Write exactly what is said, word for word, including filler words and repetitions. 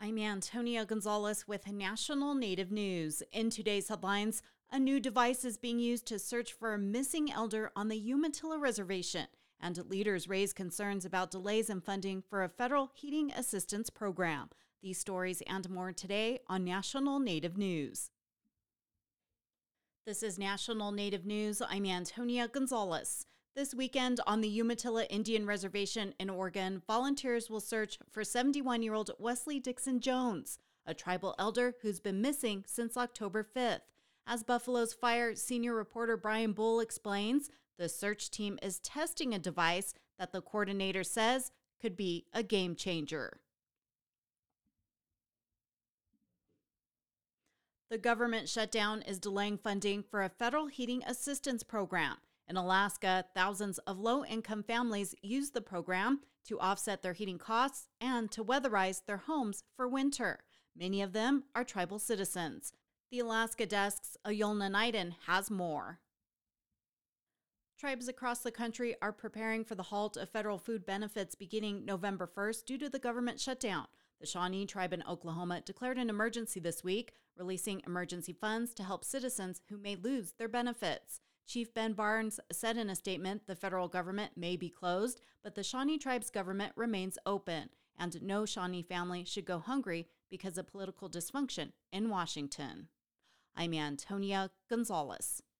I'm Antonia Gonzalez with National Native News. In today's headlines, a new device is being used to search for a missing elder on the Umatilla Reservation, and leaders raise concerns about delays in funding for a federal heating assistance program. These stories and more today on National Native News. This is National Native News. I'm Antonia Gonzalez. This weekend on the Umatilla Indian Reservation in Oregon, volunteers will search for seventy-one-year-old Wesley Dixon Jones, a tribal elder who's been missing since October fifth. As Buffalo's Fire senior reporter Brian Bull explains, the search team is testing a device that the coordinator says could be a game changer. The government shutdown is delaying funding for a federal heating assistance program. In Alaska, thousands of low-income families use the program to offset their heating costs and to weatherize their homes for winter. Many of them are tribal citizens. The Alaska Desk's Ayolna Naiden has more. Tribes across the country are preparing for the halt of federal food benefits beginning November first due to the government shutdown. The Shawnee Tribe in Oklahoma declared an emergency this week, releasing emergency funds to help citizens who may lose their benefits. Chief Ben Barnes said in a statement the federal government may be closed, but the Shawnee Tribe's government remains open, and no Shawnee family should go hungry because of political dysfunction in Washington. I'm Antonia Gonzalez.